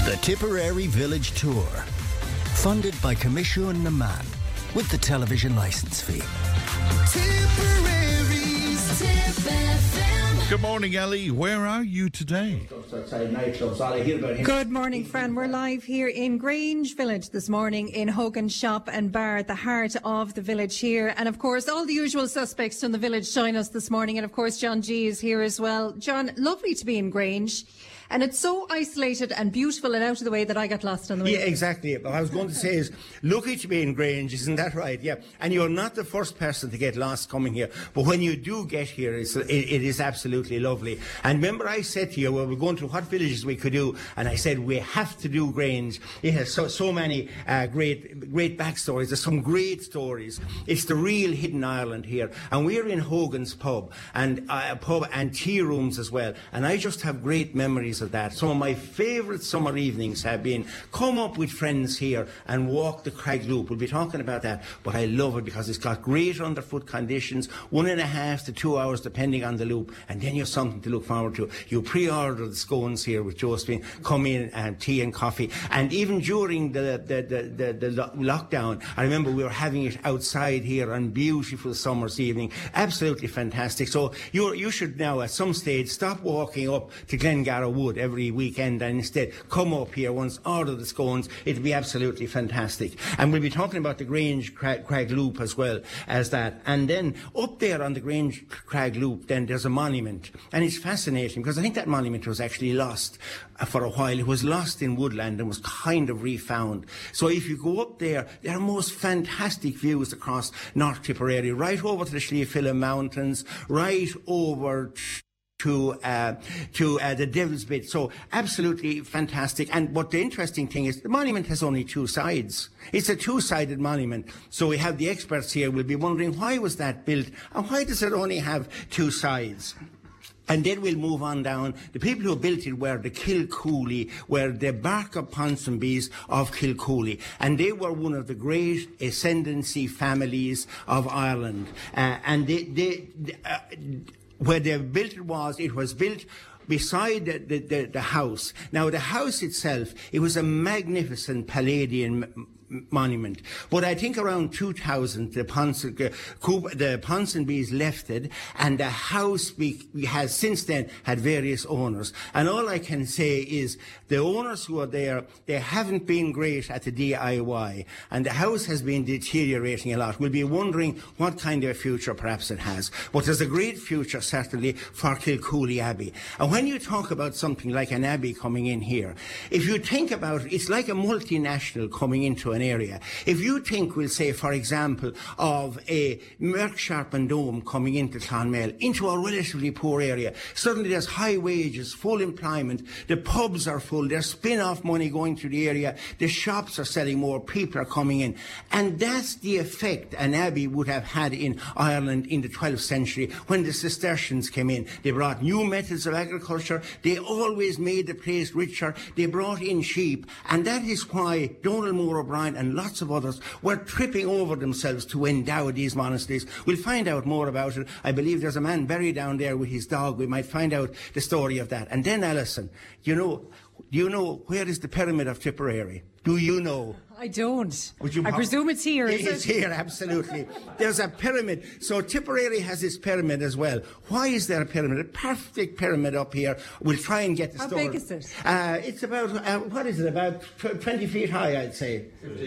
The Tipperary Village Tour, funded by Commission na Man, with the television licence fee. Tipperary's Tip FM. Good morning, Ellie. Where are you today? Good morning, Fran. We're live here in Grange Village this morning in Hogan Shop and Bar, the heart of the village here. And of course, all the usual suspects from the village join us this morning. And of course, John G is here as well. John, lovely to be in Grange. And it's so isolated and beautiful and out of the way that I got lost on the way. Yeah, exactly. What I was going to say is, lucky to be in Grange, isn't that right? Yeah. And you're not the first person to get lost coming here. But when you do get here, it is absolutely lovely. And remember I said to you, well, we're going to what villages we could do. And I said, we have to do Grange. It has so many great backstories. There's some great stories. It's the real hidden Ireland here. And we're in Hogan's pub and tea rooms as well. And I just have great memories of that. Some of my favourite summer evenings have been come up with friends here and walk the Crag Loop. We'll be talking about that, but I love it because it's got great underfoot conditions, 1.5 to 2 hours depending on the loop, and then you have something to look forward to. You pre-order the scones here with Josephine, come in and tea and coffee, and even during the lockdown, I remember we were having it outside here on beautiful summer's evening, absolutely fantastic. So you should now at some stage stop walking up to Glengarra Wood every weekend and instead come up here once, order the scones. It'll be absolutely fantastic. And we'll be talking about the Grange Crag Loop as well as that. And then up there on the Grange Crag Loop, then there's a monument. And it's fascinating because I think that monument was actually lost for a while. It was lost in woodland and was kind of refound. So if you go up there, there are most fantastic views across North Tipperary, right over to the Schliefilla Mountains, right over to the Devil's Bit. So absolutely fantastic. And what the interesting thing is, the monument has only two sides. It's a two-sided monument. So we have the experts here will be wondering, why was that built and why does it only have two sides? And then we'll move on down. The people who built it were the Kilcooley, were the Barker Ponsonbys of Kilcooley. And they were one of the great ascendancy families of Ireland. Where they built it was built beside the house. Now, the house itself, it was a magnificent Palladian monument. But I think around 2000, the Ponsonbys left it, and the house has since then had various owners. And all I can say is the owners who are there, they haven't been great at the DIY, and the house has been deteriorating a lot. We'll be wondering what kind of a future perhaps it has. But there's a great future, certainly, for Kilcooley Abbey. And when you talk about something like an abbey coming in here, if you think about it, it's like a multinational coming into an area. If you think, we'll say, for example, of a Mercksharp and Dome coming into Clonmel, into a relatively poor area, suddenly there's high wages, full employment, the pubs are full, there's spin-off money going through the area, the shops are selling more, people are coming in. And that's the effect an abbey would have had in Ireland in the 12th century when the Cistercians came in. They brought new methods of agriculture, they always made the place richer, they brought in sheep, and that is why Donald Moore O'Brien and lots of others were tripping over themselves to endow these monasteries. We'll find out more about it. I believe there's a man buried down there with his dog. We might find out the story of that. And then, Alison, do you know where is the Pyramid of Tipperary? Do you know? I don't. I presume it's here, is it? It's here, absolutely. There's a pyramid. So Tipperary has its pyramid as well. Why is there a pyramid? A perfect pyramid up here. We'll try and get the story. How big is it? It's about, about 20 feet high, I'd say.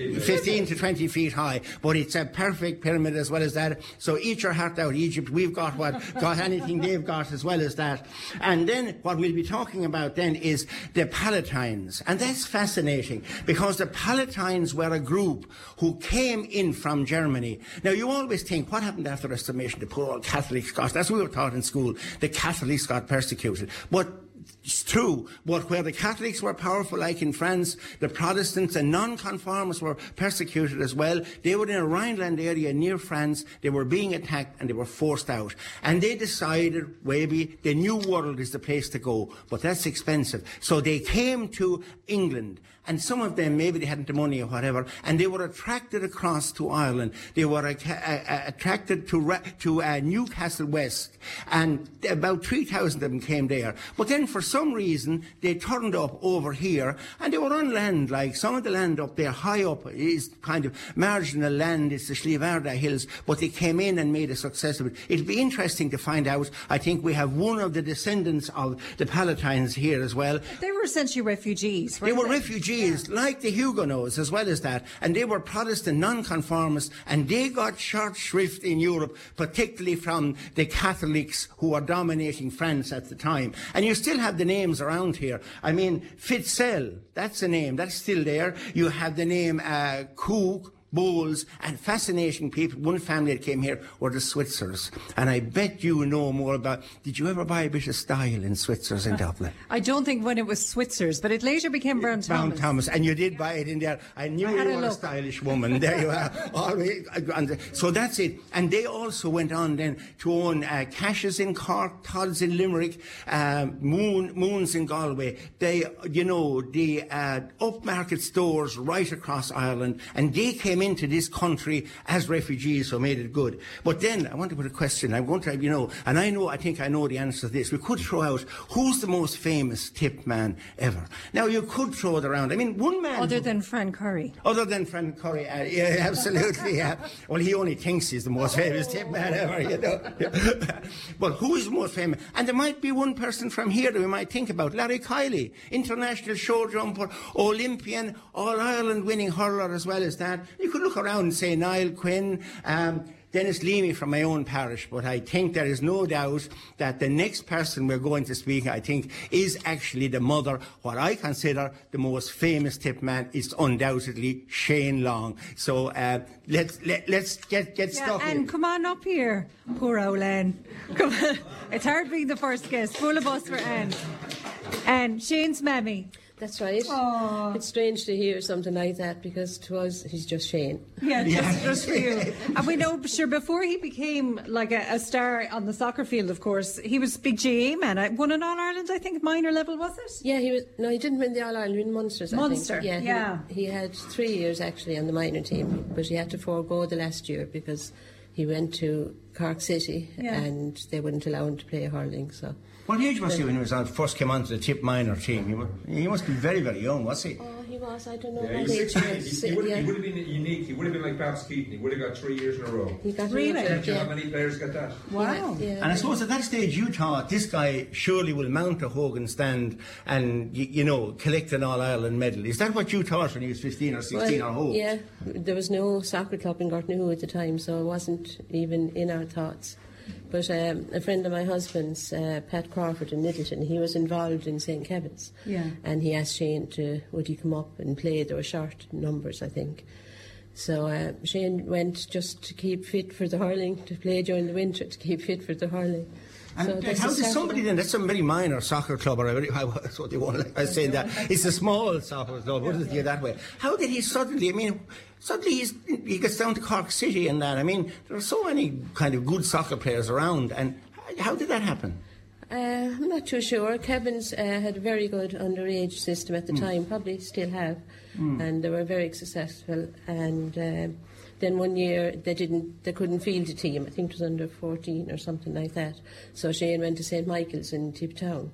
15 to 20 feet high. But it's a perfect pyramid as well as that. So eat your heart out, Egypt. We've got anything they've got as well as that. And then what we'll be talking about then is the Palatines. And that's fascinating because the Palatines were a group who came in from Germany. Now, you always think, what happened after the Reformation? The poor old Catholic Scots. That's what we were taught in school. The Catholics got persecuted. But it's true, but where the Catholics were powerful, like in France, the Protestants and non-conformists were persecuted as well. They were in a Rhineland area near France. They were being attacked and they were forced out. And they decided, maybe, the New World is the place to go, but that's expensive. So they came to England. And some of them, maybe they hadn't the money or whatever, and they were attracted across to Ireland. They were attracted to Newcastle West, and about 3,000 of them came there. But then for some reason, they turned up over here, and they were on land, like some of the land up there, high up, is kind of marginal land, it's the Slivarda Hills, but they came in and made a success of it. It'll be interesting to find out. I think we have one of the descendants of the Palatines here as well. They were essentially refugees, They weren't were refugees, like the Huguenots, as well as that, and they were Protestant nonconformists, and they got short shrift in Europe, particularly from the Catholics who were dominating France at the time. And you still have the names around here. I mean, Fitzell, that's a name, that's still there. You have the name Cook, Bowles, and fascinating people. One family that came here were the Switzers. And I bet you know more about... Did you ever buy a bit of style in Switzers in Dublin? I don't think when it was Switzers, but it later became Brown Thomas. Brown Thomas, and you did buy it in there. I knew you were a stylish woman. There you are. Always, so that's it. And they also went on then to own Cash's in Cork, Todd's in Limerick, Moons in Galway. They, you know, the upmarket stores right across Ireland, and they came into this country as refugees, so made it good. But then I want to put a question. I'm going to, you know, and I think I know the answer to this. We could throw out who's the most famous tip man ever. Now you could throw it around. I mean, one man Other than Fran Curry. Other than Fran Curry, yeah, absolutely. Yeah. Well, he only thinks he's the most famous tip man ever, you know. But who is the most famous? And there might be one person from here that we might think about. Larry Kiley, international show jumper, Olympian, All-Ireland winning hurler as well as that. You could look around and say Niall Quinn, Dennis Leamy from my own parish, but I think there is no doubt that the next person we're going to speak, I think, is actually the mother. What I consider the most famous tip man is undoubtedly Shane Long. So let's get stuck in. And come on up here, poor old Anne. Come on. It's hard being the first guest. Full of us for Anne. And Shane's mammy. That's right. Aww. It's strange to hear something like that because to us he's just Shane. Yeah, just for you. And we know, sure, before he became like a star on the soccer field, of course, he was big GAA man. Won an All-Ireland, I think, minor level, was it? Yeah, he was. No, he didn't win the All-Ireland, he won Munsters, Munster, I think. yeah. He had 3 years actually on the minor team, but he had to forego the last year because he went to Cork City and they wouldn't allow him to play hurling, so... What age was he when he was first came onto the tip minor team? He must be very, very young, was he? Oh, he was. I don't know what age he was. He would have been unique. He would have been like Babs Keaton. He would have got 3 years in a row. He got really? How many players got that? Wow. Yeah. And I suppose at that stage you thought this guy surely will mount a Hogan stand and, you know, collect an All-Ireland medal. Is that what you thought when he was 15 or 16 or how? Yeah. There was no soccer club in Gortnahoe at the time, so it wasn't even in our thoughts. But a friend of my husband's, Pat Crawford in Middleton, he was involved in St. Kevin's. Yeah. And he asked Shane would he come up and play. There were short numbers, I think. So Shane went just to keep fit for the hurling, to play during the winter, to keep fit for the hurling. And how did somebody then, that's a very minor soccer club, or that's what they want, like I was saying that, it's a small soccer club, what is it that way? How did he suddenly, he gets down to Cork City and that, I mean, there are so many kind of good soccer players around, and how did that happen? I'm not too sure. Kevin's had a very good underage system at the time, probably still have, and they were very successful, and... Then 1 year they couldn't field a team. I think it was under 14 or something like that. So Shane went to St. Michael's in Tiptown.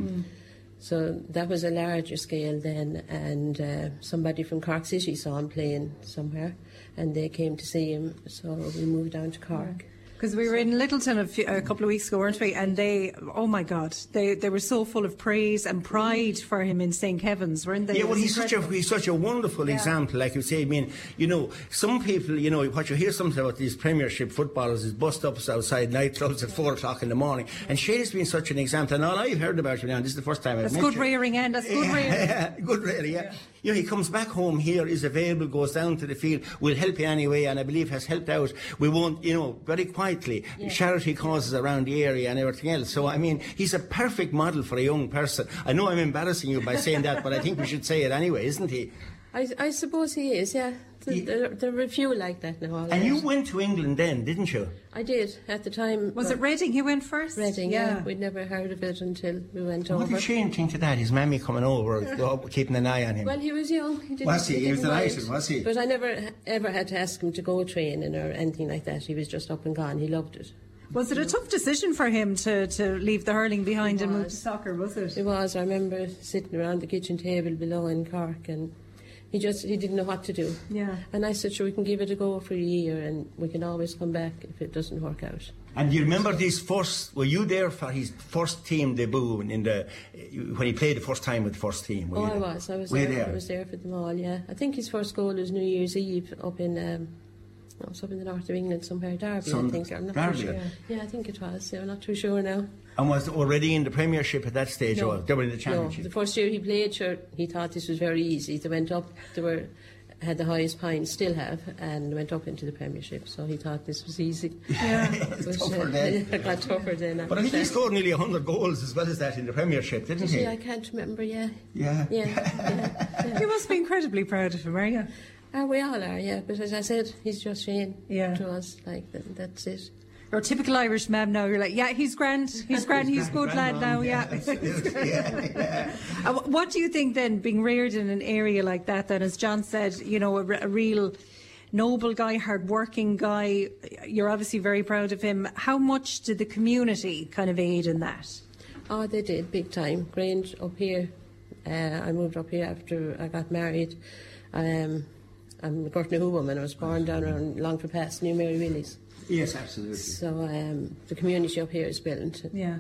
So that was a larger scale then, and somebody from Cork City saw him playing somewhere, and they came to see him. So we moved down to Cork. Because we were in Littleton a couple of weeks ago, weren't we? And they, oh my God, they were so full of praise and pride for him in St. Kevin's, weren't they? Yeah, well, he's such a wonderful example. Like you say, I mean, you know, some people, you know, what you hear something about these Premiership footballers is bust-ups outside nightclubs at 4 o'clock in the morning. And Shane has been such an example. And all I've heard about you now, this is the first time I've met you. That's good rearing, Anne. That's good rearing. Yeah, good rearing, yeah. You know, he comes back home here, is available, goes down to the field, we'll help you anyway, and I believe has helped out. We won't, you know, very quietly, charity causes around the area and everything else. So, I mean, he's a perfect model for a young person. I know I'm embarrassing you by saying that, but I think we should say it anyway, isn't he? I suppose he is, yeah. There are a few like that now. And you went to England then, didn't you? I did, at the time. Was it Reading he went first? Reading, yeah. We'd never heard of it until we went over. What did Shane think of that, his mammy coming over, keeping an eye on him? Well, he was young. He was delighted, was he? But I never ever had to ask him to go training or anything like that. He was just up and gone. He loved it. Was it a tough decision for him to leave the hurling behind and move to soccer, was it? It was. I remember sitting around the kitchen table below in Cork, and he didn't know what to do. Yeah. And I said, sure, we can give it a go for a year and we can always come back if it doesn't work out. And do you remember were you there for his first team debut when he played the first time with the first team? I was there. I was there for them all, yeah. I think his first goal was New Year's Eve up in up in the north of England somewhere, Derby, I think. I'm not too sure. Yeah, I think it was. Yeah, I'm not too sure now. And was already in the Premiership at that stage, No. or they were in the Championship? No, the first year he played, sure, he thought this was very easy. They went up, had the highest points, still have, and went up into the Premiership, so he thought this was easy. Yeah. It's tougher then. It got tougher then. But I think he scored nearly 100 goals as well as that in the Premiership, didn't he? I can't remember, yeah. Yeah. Yeah. You must be incredibly proud of him, are you? We all are, yeah. But as I said, he's just Shane to us. Like, that's it. You're a typical Irish ma'am now. You're like, yeah, he's grand, he's good lad now, yeah. What do you think then, being reared in an area like that, then, as John said, you know, a real noble guy, hard-working guy, you're obviously very proud of him. How much did the community kind of aid in that? Oh, they did, big time. Grange up here, I moved up here after I got married. I'm a Gortnahu woman. I was born down around Longford Pass, near Mary Willie's. Yes, absolutely. So the community up here is brilliant. Yeah.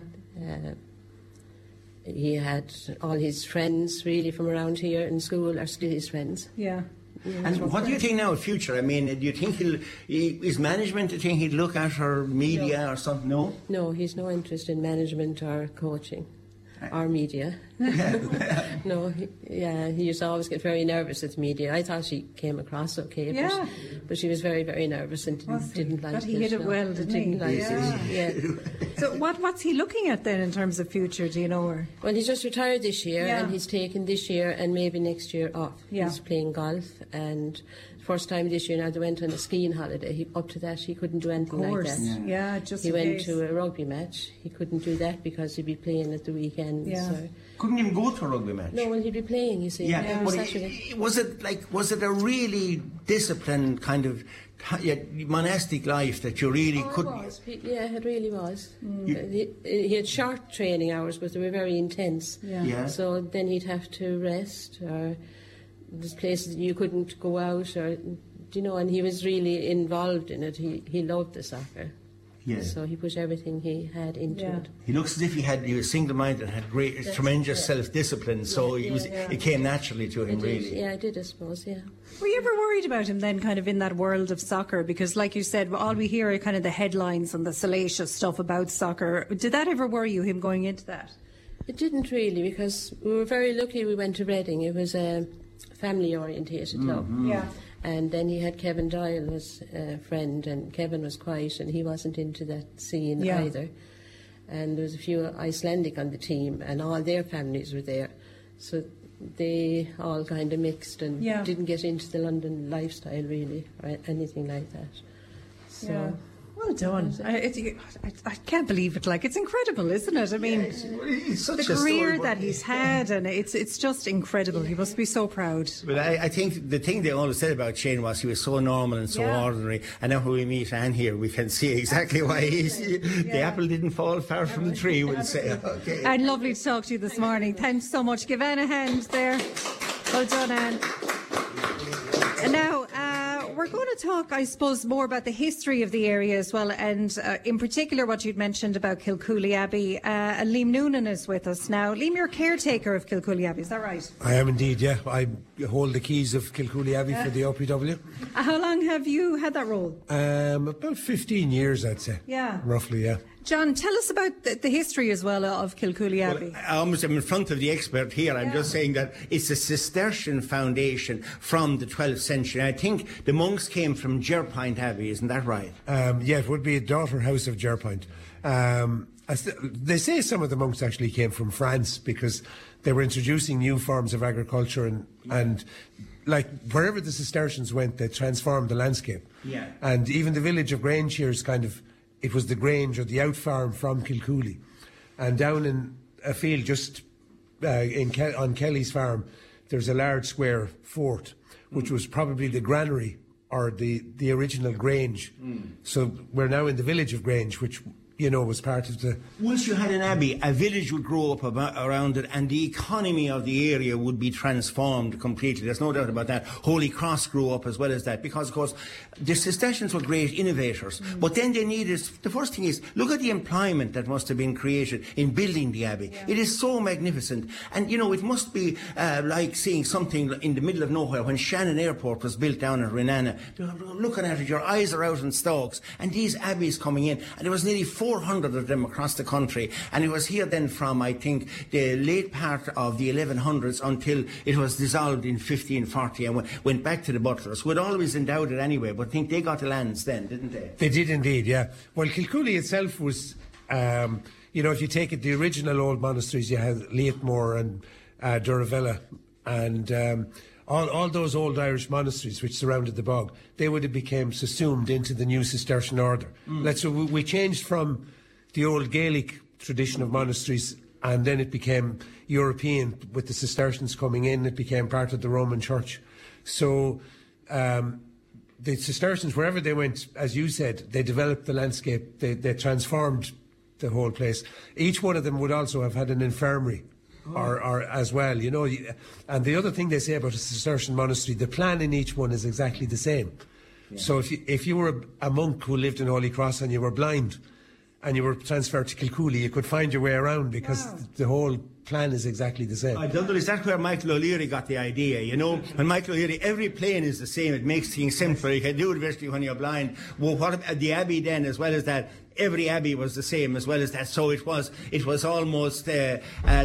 He had all his friends really from around here in school are still his friends. Yeah. And what do you think now of future? I mean, do you think his management, do you think he'd look at her media or something? No? No, he's no interest in management or coaching or media. No, he used to always get very nervous with media. I thought she came across okay, but she was very, very nervous and didn't like it. But he hit it well, didn't he? Didn't like it, yeah. So what's he looking at then in terms of future, do you know? Or? Well, he's just retired this year and he's taken this year and maybe next year off. Yeah. He's playing golf, and first time this year now they went on a skiing holiday. Up to that he couldn't do anything like that. Yeah, just he in went case. to a rugby match. He couldn't do that because he'd be playing at the weekend. Yeah. So. Couldn't even go to a rugby match. No, well, he'd be playing, you see. Yeah, on but Saturday. was it a really disciplined kind of monastic life that you really could? It was. Yeah, it really was. He had short training hours, but they were very intense. Yeah. So then he'd have to rest, or there's places you couldn't go out, or and he was really involved in it. He loved the soccer. Yeah. So he put everything he had into it. He looks as if he was single-minded and had tremendous self-discipline. So it came naturally to him, really. Yeah, I did, I suppose. Yeah. Were you ever worried about him then, kind of in that world of soccer? Because, like you said, all we hear are kind of the headlines and the salacious stuff about soccer. Did that ever worry you, him going into that? It didn't really, because we were very lucky we went to Reading. It was a family-orientated club. Yeah. And then he had Kevin Doyle as a friend, and Kevin was quiet and he wasn't into that scene either. And there was a few Icelandic on the team and all their families were there. So they all kind of mixed and didn't get into the London lifestyle really, or anything like that. So Well done. I can't believe it. Like, it's incredible, isn't it? I mean, it's such the a career story, that he's had, and it's just incredible. He must be so proud. But I think the thing they always said about Shane was he was so normal and so ordinary. And now when we meet Anne here, we can see exactly why the apple didn't fall far from the tree, we'll say. Okay. And lovely to talk to you this morning. Thanks so much. Give Anne a hand there. Well done, Anne. And now, we're going to talk, I suppose, more about the history of the area as well, and in particular what you'd mentioned about Kilcooley Abbey. Liam Noonan is with us now. Liam, you're caretaker of Kilcooley Abbey, is that right? I am indeed, yeah. I hold the keys of Kilcooley Abbey for the OPW. How long have you had that role? About 15 years, I'd say. Yeah. Roughly, yeah. John, tell us about the history as well of Kilcooley Abbey. I'm in front of the expert here. I'm just saying that it's a Cistercian foundation from the 12th century. I think the monks came from Jerpoint Abbey, isn't that right? Yeah, it would be a daughter house of Jerpoint. They say some of the monks actually came from France because they were introducing new forms of agriculture and like wherever the Cistercians went, they transformed the landscape. Yeah. And even the village of Grange here is it was the Grange or the out farm from Kilcooley. And down in a field just on Kelly's farm, there's a large square fort, which was probably the granary or the original Grange. So we're now in the village of Grange, which, you know, was part of the... Once you had an abbey, a village would grow up around it, and the economy of the area would be transformed completely. There's no doubt about that. Holy Cross grew up as well as that, because, of course, the Cistercians were great innovators. But then they needed... The first thing is, look at the employment that must have been created in building the abbey. Yeah. It is so magnificent. And, you know, it must be like seeing something in the middle of nowhere. When Shannon Airport was built down in Renana, looking at it, your eyes are out in stalks. And these abbeys coming in, and there was nearly 400 of them across the country, and it was here then from, I think, the late part of the 1100s until it was dissolved in 1540 and went back to the Butlers, who had always endowed it anyway, but I think they got the lands then, didn't they? They did indeed, yeah. Well, Kilcooley itself was, you know, if you take it, the original old monasteries, you had Leatmore and Duravella, and all those old Irish monasteries which surrounded the bog, they would have become subsumed into the new Cistercian order. So we changed from the old Gaelic tradition of monasteries, and then it became European with the Cistercians coming in. It became part of the Roman Church. So the Cistercians, wherever they went, as you said, they developed the landscape. They transformed the whole place. Each one of them would also have had an infirmary. Or as well, you know. And the other thing they say about a Cistercian monastery, the plan in each one is exactly the same. Yeah. So if you were a monk who lived in Holy Cross and you were blind and you were transferred to Kilcooley, you could find your way around because the whole plan is exactly the same. I don't know, is that where Michael O'Leary got the idea, you know? When Michael O'Leary, every plane is the same, it makes things simpler. You can do it virtually when you're blind. Well, what the abbey then, as well as that, every abbey was the same as well as that. So it was almost, you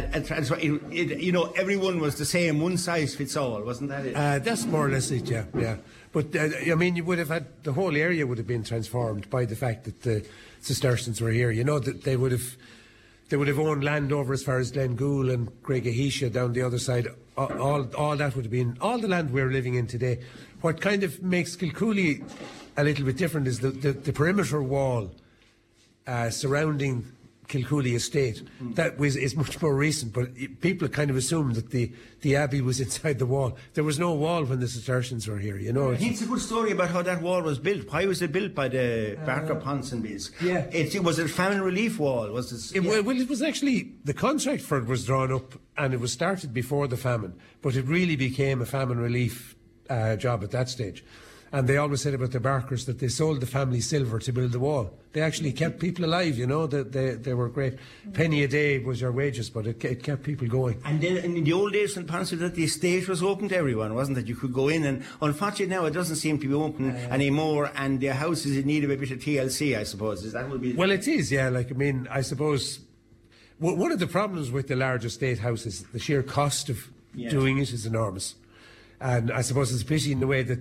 know, everyone was the same, one size fits all, wasn't that it? That's more or less it, yeah. But, I mean, you would have had, the whole area would have been transformed by the fact that the Cistercians were here. You know, that they would have owned land over as far as Glengool and Gregahisha down the other side. All that would have been, all the land we're living in today. What kind of makes Kilcooley a little bit different is the perimeter wall surrounding Kilcooley estate. That is much more recent, but people kind of assumed that the abbey was inside the wall. There was no wall when the Cistercians were here, you know. It's a good story about how that wall was built. Why was it built by the Barker Ponsonbys? Yeah. Was it a famine relief wall? Was it? Well, it was actually, the contract for it was drawn up and it was started before the famine, but it really became a famine relief job at that stage. And they always said about the Barkers that they sold the family silver to build the wall. They actually kept people alive, you know. They were great. Penny a day was your wages, but it kept people going. And then in the old days in Ponsonby, that the estate was open to everyone, wasn't it? You could go in, and unfortunately now it doesn't seem to be open anymore, and the house is in need of a bit of TLC, I suppose. Is that what be? Well, it is, yeah. Like, I mean, I suppose one of the problems with the large estate houses, the sheer cost of doing it is enormous. And I suppose it's a pity in the way that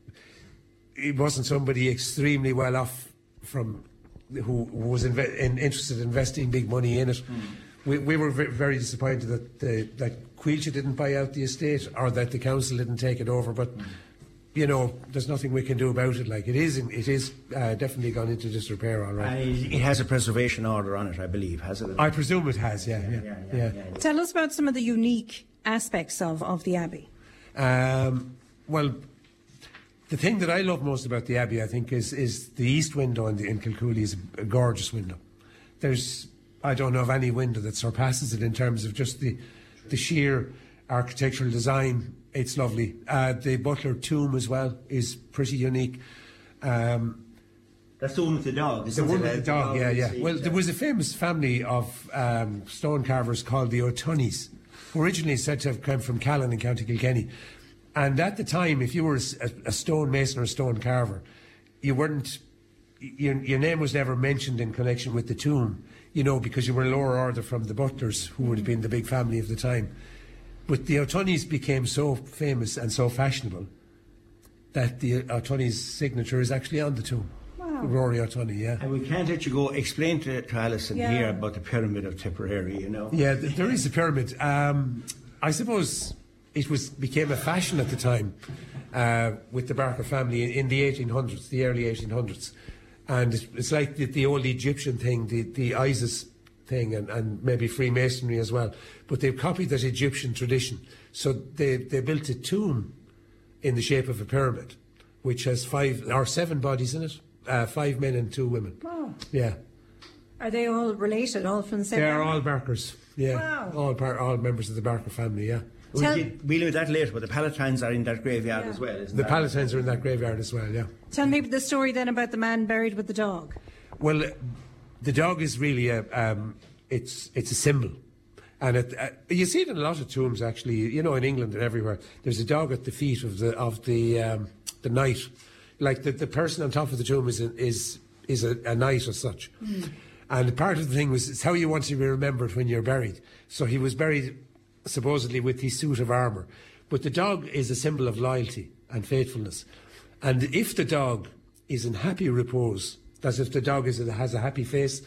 it wasn't somebody extremely well off from who was interested in investing big money in it. We were very disappointed that Quilcha didn't buy out the estate, or that the council didn't take it over. But you know, there's nothing we can do about it. Like, it is definitely gone into disrepair, all right. It has a preservation order on it, I believe, has it? I presume it has. Yeah. Tell us about some of the unique aspects of the abbey. Well, the thing that I love most about the abbey, I think, is the east window in Kilcooley is a gorgeous window. I don't know of any window that surpasses it in terms of just the sheer architectural design. It's lovely. The Butler tomb as well is pretty unique. That's the one with the dog, isn't it? The one with the dog, yeah. Well, there was a famous family of stone carvers called the O'Tunnys, who originally said to have come from Callan in County Kilkenny. And at the time, if you were a stone mason or a stone carver, you weren't. Your name was never mentioned in connection with the tomb, you know, because you were a lower order from the Butlers, who would have been the big family of the time. But the O'Tunnys became so famous and so fashionable that the O'Tunnys' signature is actually on the tomb. Wow. Rory O'Tunney, yeah. And we can't let you go. Explain to Alison here about the Pyramid of Tipperary, you know. Yeah, there is a pyramid. I suppose it became a fashion at the time with the Barker family in the 1800s, the early 1800s. And it's like the old Egyptian thing, the Isis thing, and maybe Freemasonry as well. But they've copied that Egyptian tradition. So they built a tomb in the shape of a pyramid. which has 5 or 7 bodies in it, 5 men and 2 women. Wow. Yeah. Are they all related, all from the same They are family? all Barkers. Yeah. Wow. All members of the Barker family, yeah. Tell- We'll do that later, but the Palatines are in that graveyard as well, isn't The that? Palatines are in that graveyard as well, yeah. Tell me the story then about the man buried with the dog. Well, the dog is really it's a symbol. And you see it in a lot of tombs, actually. You know, in England and everywhere, there's a dog at the feet of the knight. Like the person on top of the tomb is a knight as such. And part of the thing was it's how you want to be remembered when you're buried. So he was buried supposedly with his suit of armour. But the dog is a symbol of loyalty and faithfulness. And if the dog is in happy repose, that's if the dog has a happy face,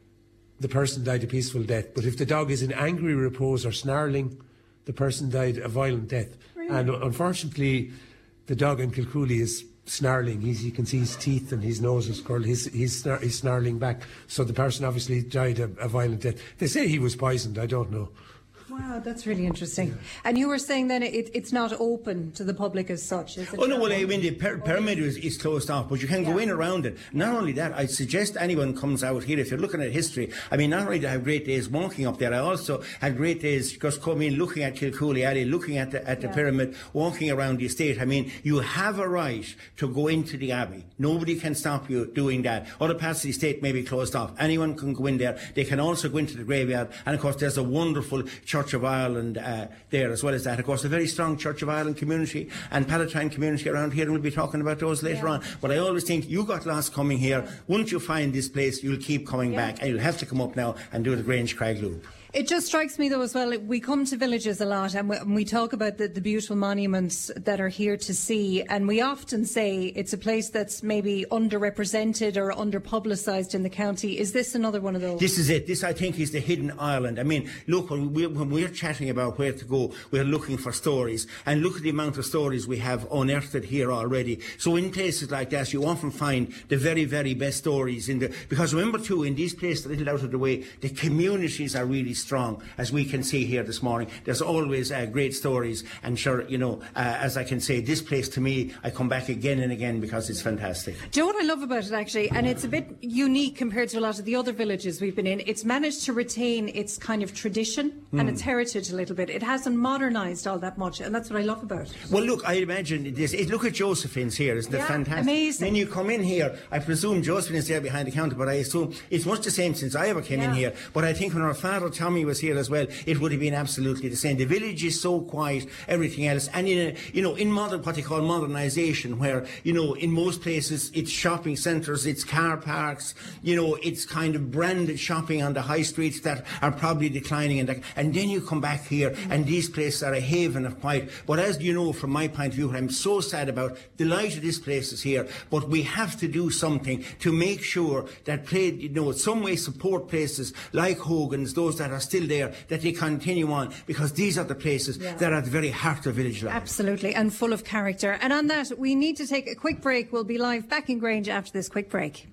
the person died a peaceful death. But if the dog is in angry repose or snarling, the person died a violent death. Really? And unfortunately, the dog in Kilcooley is snarling. You can see his teeth and his nose is curled. He's snarling back. So the person obviously died a violent death. They say he was poisoned. I don't know. Wow, that's really interesting. Yeah. And you were saying then it's not open to the public as such, is it? Oh, no, well, I mean, the pyramid is closed off, but you can go in around it. Not only that, I suggest anyone comes out here, if you're looking at history, I mean, not only do I have great days walking up there, I also had great days just coming in, looking at Kilcooley Alley, looking at the pyramid, walking around the estate. I mean, you have a right to go into the Abbey. Nobody can stop you doing that. Other parts of the estate may be closed off. Anyone can go in there. They can also go into the graveyard. And, of course, there's a wonderful Church of Ireland there as well as that. Of course, a very strong Church of Ireland community and Palatine community around here, and we'll be talking about those later on. But I always think you got lost coming here. Once you find this place, you'll keep coming back, and you'll have to come up now and do the Grange Crag Loop. It just strikes me, though, as well, we come to villages a lot and we talk about the beautiful monuments that are here to see, and we often say it's a place that's maybe underrepresented or under-publicised in the county. Is this another one of those? This is it. This, I think, is the hidden island. I mean, look, when we're chatting about where to go, we're looking for stories, and look at the amount of stories we have unearthed here already. So in places like that, you often find the very, very best stories. Because remember, too, in these places a little out of the way, the communities are really strong, as we can see here this morning. There's always great stories, and sure, you know, as I can say, this place to me, I come back again and again because it's fantastic. Do you know what I love about it, actually? And it's a bit unique compared to a lot of the other villages we've been in. It's managed to retain its kind of tradition and its heritage a little bit. It hasn't modernised all that much, and that's what I love about it. Well, look, I imagine this. Look at Josephine's here. Isn't it fantastic? Amazing. When you come in here, I presume Josephine is there behind the counter, but I assume it's much the same since I ever came in here. But I think when our father Tommy was here as well, it would have been absolutely the same. The village is so quiet, everything else, and in modern, what they call modernisation, where in most places it's shopping centres, it's car parks, it's kind of branded shopping on the high streets that are probably declining, and then you come back here, and these places are a haven of quiet. But as you know, from my point of view, what I'm so sad about, the light of this place is here, but we have to do something to make sure that some way support places like Hogan's, those that are still there, that they continue on, because these are the places that are at the very heart of village life. Absolutely, and full of character. And on that, we need to take a quick break. We'll be live back in Grange after this quick break.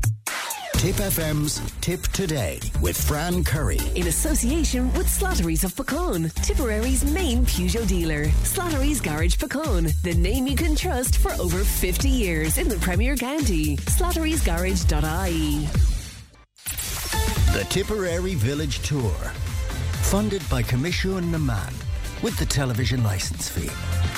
Tip FM's Tip Today with Fran Curry. In association with Slattery's of Pecan, Tipperary's main Peugeot dealer. Slattery's Garage Pecan, the name you can trust for over 50 years in the Premier County. Slattery'sGarage.ie. The Tipperary Village Tour. Funded by Commission Naman with the television licence fee.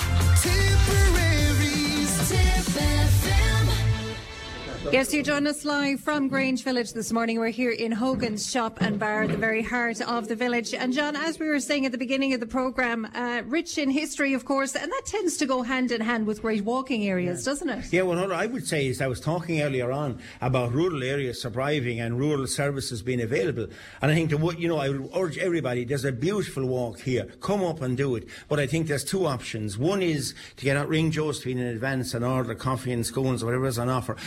Tipperary's Tip FM. Yes, you join us live from Grange Village this morning. We're here in Hogan's Shop and Bar, the very heart of the village. And John, as we were saying at the beginning of the programme, rich in history, of course, and that tends to go hand in hand with great walking areas, doesn't it? Yeah, well, what I would say is I was talking earlier on about rural areas surviving and rural services being available. And I think, I would urge everybody, there's a beautiful walk here. Come up and do it. But I think there's two options. One is to get out, ring Josephine in advance and order coffee and scones or whatever is on offer. But I think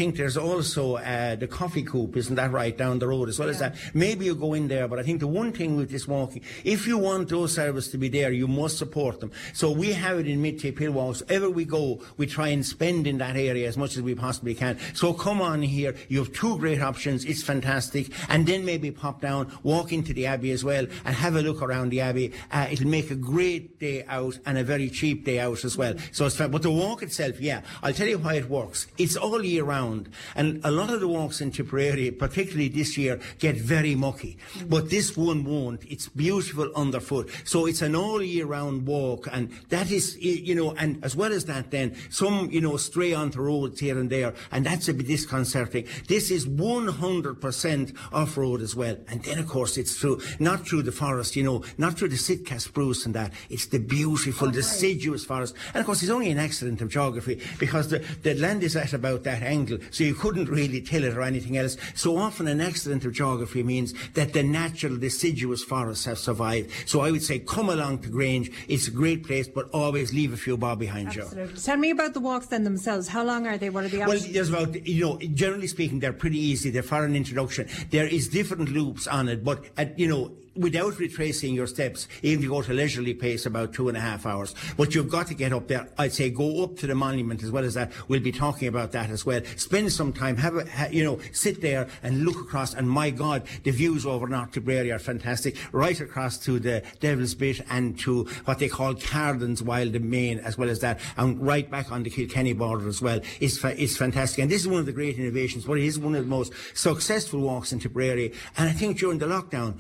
think there's also the coffee coop, isn't that right, down the road as well as that. Maybe you go in there, but I think the one thing with this walking, if you want those services to be there, you must support them. So we have it in Mid-Tip Hill Walks. Ever we go, we try and spend in that area as much as we possibly can. So come on here. You have two great options. It's fantastic. And then maybe pop down, walk into the Abbey as well, and have a look around the Abbey. It'll make a great day out and a very cheap day out as well. So it's fun. But the walk itself, I'll tell you why it works. It's all year round. And a lot of the walks in Tipperary, particularly this year, get very mucky. But this one won't. It's beautiful underfoot. So it's an all year round walk. And that is, and as well as that then, some, stray onto roads here and there. And that's a bit disconcerting. This is 100% off-road as well. And then, of course, it's not through the forest, not through the Sitka spruce and that. It's the beautiful, deciduous forest. And, of course, it's only an accident of geography because the land is at about that angle, so you couldn't really till it or anything else. So often an accident of geography means that the natural deciduous forests have survived. So I would say come along to Grange. It's a great place, but always leave a few bob behind you. Absolutely. Tell me about the walks then themselves. How long are they? What are the hours? Well, there's about, generally speaking, they're pretty easy. They're for an introduction. There is different loops on it, but, without retracing your steps, even if you go to leisurely pace, about 2.5 hours. But you've got to get up there. I'd say go up to the monument as well as that. We'll be talking about that as well. Spend some time, sit there and look across. And my God, the views over North Tipperary are fantastic. Right across to the Devil's Bit and to what they call Cardin's Wild and Main as well as that. And right back on the Kilkenny border as well. It's fantastic. And this is one of the great innovations, but it is one of the most successful walks in Tipperary. And I think during the lockdown,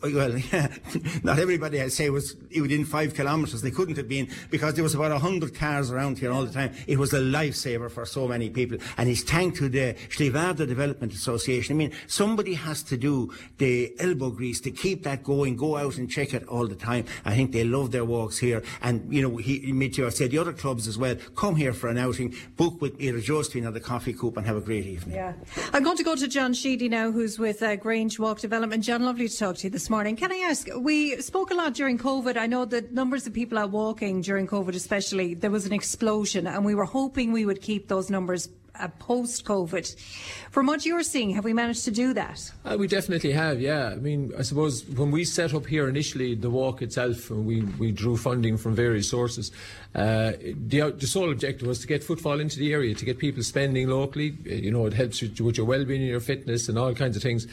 not everybody, I'd say, was within 5 kilometres. They couldn't have been because there was about 100 cars around here all the time. It was a lifesaver for so many people. And it's thanks to the Slivarda Development Association. I mean, somebody has to do the elbow grease to keep that going, go out and check it all the time. I think they love their walks here. And, I said the other clubs as well, come here for an outing, book with either Josephine or the Coffee Coop and have a great evening. Yeah. I'm going to go to John Sheedy now, who's with Grange Walk Development. John, lovely to talk to you this morning. Can I ask, we spoke a lot during COVID. I know that numbers of people out walking during COVID especially, there was an explosion, and we were hoping we would keep those numbers post-COVID. From what you're seeing, have we managed to do that? We definitely have, yeah. I mean, I suppose when we set up here initially, the walk itself, we drew funding from various sources. The sole objective was to get footfall into the area, to get people spending locally. It helps you with your well-being and your fitness and all kinds of things.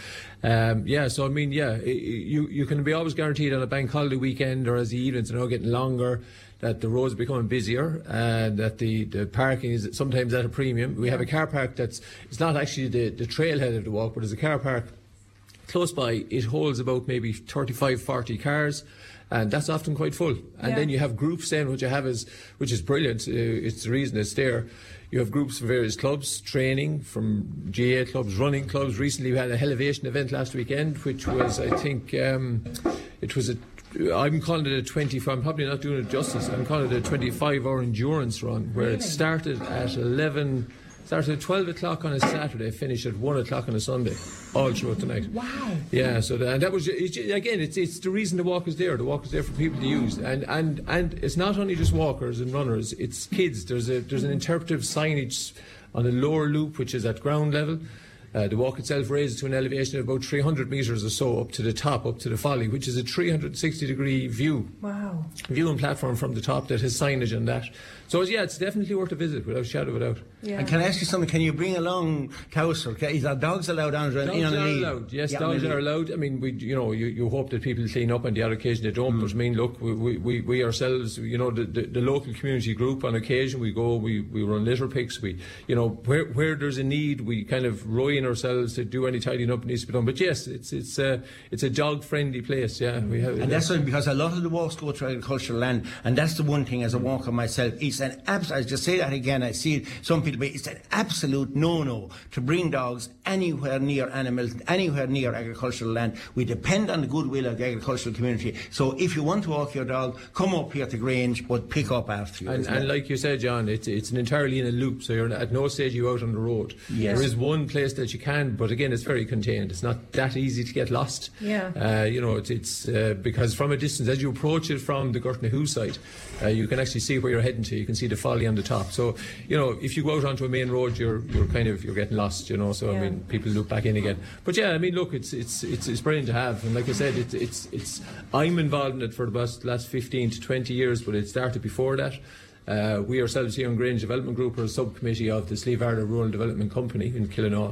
You can be always guaranteed on a bank holiday weekend or as the evenings are now getting longer, that the roads are becoming busier and that the parking is sometimes at a premium. We have a car park it's not actually the trailhead of the walk, but it's a car park close by. It holds about maybe 35, 40 cars. And that's often quite full. And then you have groups then, which is brilliant. It's the reason it's there. You have groups from various clubs, training, from GA clubs, running clubs. Recently we had a elevation event last weekend, which was, I think, I'm calling it a 24, I'm probably not doing it justice, I'm calling it a 25-hour endurance run, where it started at 12 o'clock on a Saturday, finished at 1 o'clock on a Sunday, all throughout the night. Wow. Yeah, so that was, again, it's the reason the walk is there. The walk is there for people to use. And it's not only just walkers and runners, it's kids. There's an interpretive signage on the lower loop, which is at ground level. The walk itself raises to an elevation of about 300 metres or so up to the top, up to the folly, which is a 360-degree view. Wow. View and platform from the top that has signage on that. So, it's definitely worth a visit, without a shadow of a doubt. Yeah. And can I ask you something? Can you bring along cows? Is there dogs allowed on the Dogs are allowed, yes, dogs are allowed. I mean, you hope that people clean up on the odd occasion they don't, but I mean, look, we ourselves, the local community group, on occasion we go, we run litter picks, where there's a need, we kind of row in ourselves to do any tidying up that needs to be done. But yes, it's a dog-friendly place, yeah. We have, and that's because a lot of the walks go through agricultural land, and that's the one thing as a walker myself, I just say that again, I see some people, but it's an absolute no-no to bring dogs anywhere near animals, anywhere near agricultural land. We depend on the goodwill of the agricultural community. So if you want to walk your dog, come up here to Grange, but pick up after you. And like you said, John, it's an entirely in a loop, so you're at no stage you're out on the road. Yes. There is one place that that you can, but again, it's very contained. It's not that easy to get lost. Yeah. It's because from a distance, as you approach it from the Gurtnahu side, you can actually see where you're heading to. You can see the folly on the top. So, if you go out onto a main road, you're getting lost. So I mean, people loop back in again. But yeah, I mean, look, it's brilliant to have, and like I said, it's I'm involved in it for the last 15 to 20 years, but it started before that. We ourselves here in Grange Development Group are a subcommittee of the Slieve Arda Rural Development Company in Killenaw.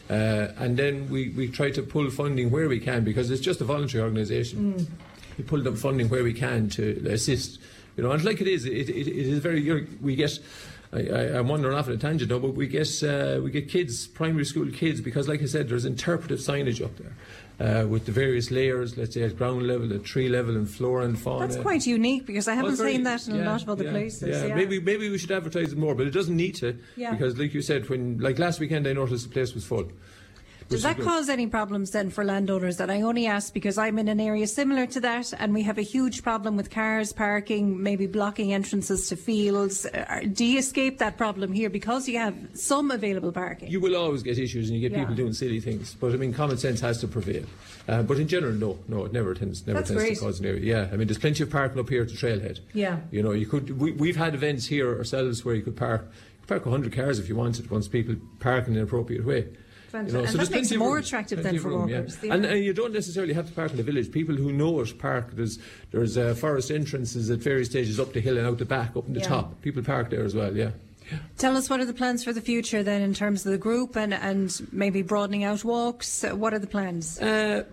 And then we try to pull funding where we can, because it's just a voluntary organisation. We pull the funding where we can to assist. And like it is very. We get. I'm wandering off on a tangent now, but we get kids, primary school kids, because like I said, there's interpretive signage up there. With the various layers, let's say at ground level, at tree level, and flora and fauna. That's quite unique, because I haven't seen that in a lot of other places. Yeah. Maybe we should advertise it more, but it doesn't need to, because like you said, like last weekend I noticed the place was full. Does that cause any problems then for landowners? That I only ask because I'm in an area similar to that, and we have a huge problem with cars parking, maybe blocking entrances to fields. Do you escape that problem here because you have some available parking? You will always get issues, and you get people doing silly things. But I mean, common sense has to prevail. But in general, no, it never tends to cause an area. Yeah, I mean, there's plenty of parking up here at the trailhead. Yeah, you could. We've had events here ourselves where you could park 100 cars if you wanted, once people park in an appropriate way. And that makes it more attractive then for walkers. Yeah. And you don't necessarily have to park in the village. People who know it park. There's forest entrances at various stages up the hill and out the back, up in the top. People park there as well, yeah. Tell us, what are the plans for the future then in terms of the group and maybe broadening out walks? What are the plans?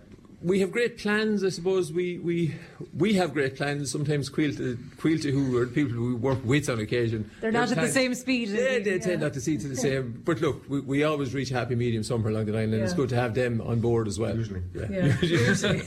We have great plans, I suppose. We have great plans. Sometimes Quilta, who are the people we work with on occasion, they're not at the same speed. They tend not to see to the same. But look, we always reach a happy medium somewhere along the line, and it's good to have them on board as well. Usually. Usually.